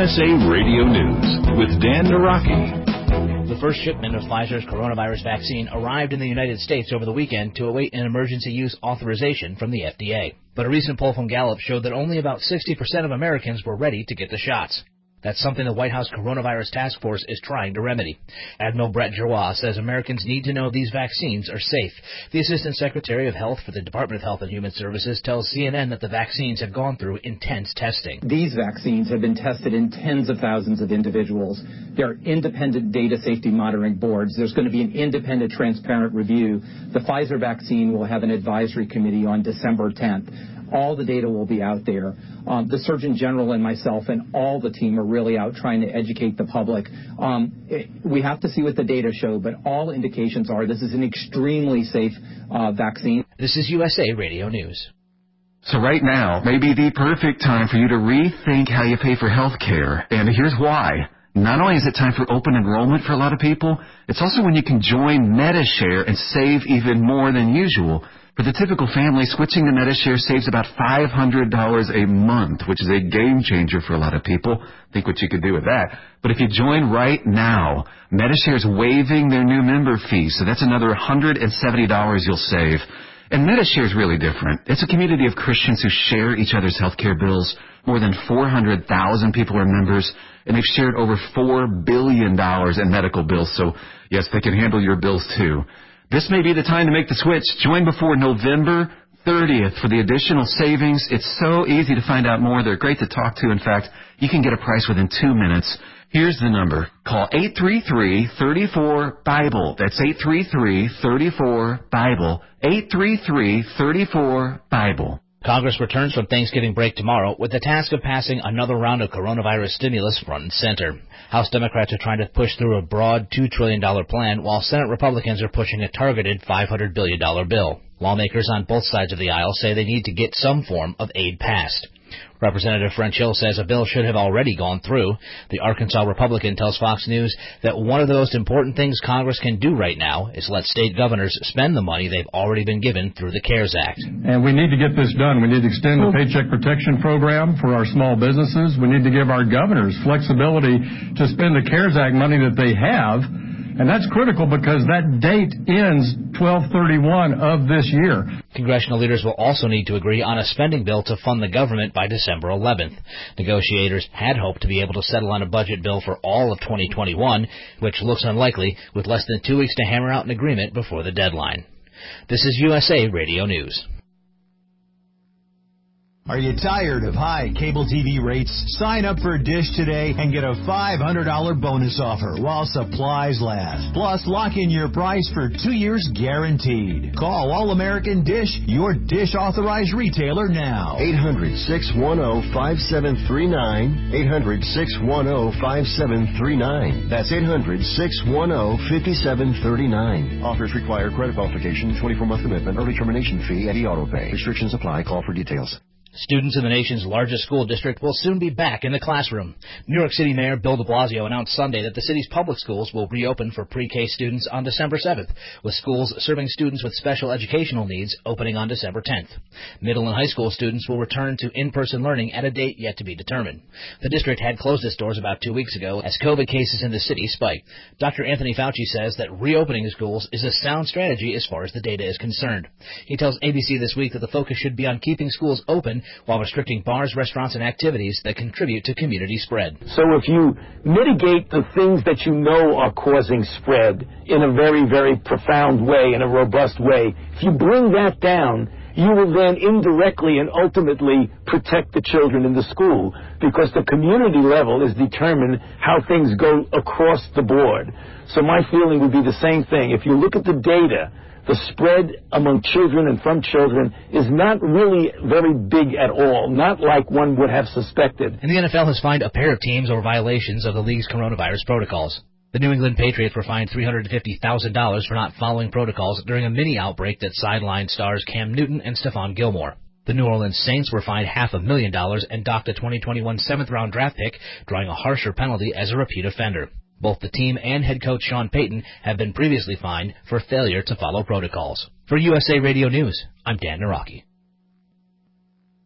USA Radio News with Dan Naraki. The first shipment of Pfizer's coronavirus vaccine arrived in the United States over the weekend to await an emergency use authorization from the FDA. But a recent poll from Gallup showed that only about 60% of Americans were ready to get the shots. That's something the White House Coronavirus Task Force is trying to remedy. Admiral Brett Giroir says Americans need to know these vaccines are safe. The Assistant Secretary of Health for the Department of Health and Human Services tells CNN that the vaccines have gone through intense testing. These vaccines have been tested in tens of thousands of individuals. There are independent data safety monitoring boards. There's going to be an independent, transparent review. The Pfizer vaccine will have an advisory committee on December 10th. All the data will be out there. The Surgeon General and myself and all the team are really out trying to educate the public. We have to see what the data show, but all indications are this is an extremely safe vaccine. This is USA Radio News. So right now may be the perfect time for you to rethink how you pay for health care, and here's why. Not only is it time for open enrollment for a lot of people, it's also when you can join Medi-Share and save even more than usual. For the typical family, switching to Medi-Share saves about $500 a month, which is a game changer for a lot of people. Think what you could do with that. But if you join right now, Medi-Share is waiving their new member fee, so that's another $170 you'll save. And Medi-Share is really different. It's a community of Christians who share each other's health care bills. More than 400,000 people are members, and they've shared over $4 billion in medical bills. So, yes, they can handle your bills, too. This may be the time to make the switch. Join before November 30th for the additional savings. It's so easy to find out more. They're great to talk to. In fact, you can get a price within 2 minutes. Here's the number. Call 833-34-BIBLE. That's 833-34-BIBLE. 833-34-BIBLE. Congress returns from Thanksgiving break tomorrow with the task of passing another round of coronavirus stimulus front and center. House Democrats are trying to push through a broad $2 trillion plan, while Senate Republicans are pushing a targeted $500 billion bill. Lawmakers on both sides of the aisle say they need to get some form of aid passed. Representative French Hill says a bill should have already gone through. The Arkansas Republican tells Fox News that one of the most important things Congress can do right now is let state governors spend the money they've already been given through the CARES Act. And we need to get this done. We need to extend the Paycheck Protection Program for our small businesses. We need to give our governors flexibility to spend the CARES Act money that they have. And that's critical because that date ends 12/31 of this year. Congressional leaders will also need to agree on a spending bill to fund the government by December 11th. Negotiators had hoped to be able to settle on a budget bill for all of 2021, which looks unlikely, with less than 2 weeks to hammer out an agreement before the deadline. This is USA Radio News. Are you tired of high cable TV rates? Sign up for Dish today and get a $500 bonus offer while supplies last. Plus, lock in your price for 2 years guaranteed. Call All-American Dish, your Dish authorized retailer now. 800-610-5739. 800-610-5739. That's 800-610-5739. Offers require credit qualification, 24-month commitment, early termination fee, and auto pay. Restrictions apply. Call for details. Students in the nation's largest school district will soon be back in the classroom. New York City Mayor Bill de Blasio announced Sunday that the city's public schools will reopen for pre-K students on December 7th, with schools serving students with special educational needs opening on December 10th. Middle and high school students will return to in-person learning at a date yet to be determined. The district had closed its doors about 2 weeks ago as COVID cases in the city spiked. Dr. Anthony Fauci says that reopening schools is a sound strategy as far as the data is concerned. He tells ABC This Week that the focus should be on keeping schools open while restricting bars, restaurants, and activities that contribute to community spread. So if you mitigate the things that you know are causing spread in a very, very profound way, in a robust way, if you bring that down, you will then indirectly and ultimately protect the children in the school, because the community level is determined how things go across the board. So my feeling would be the same thing. If you look at the data, the spread among children and from children is not really very big at all, not like one would have suspected. And the NFL has fined a pair of teams over violations of the league's coronavirus protocols. The New England Patriots were fined $350,000 for not following protocols during a mini outbreak that sidelined stars Cam Newton and Stephon Gilmore. The New Orleans Saints were fined $500,000 and docked a 2021 seventh-round draft pick, drawing a harsher penalty as a repeat offender. Both the team and head coach Sean Payton have been previously fined for failure to follow protocols. For USA Radio News, I'm Dan Naraki.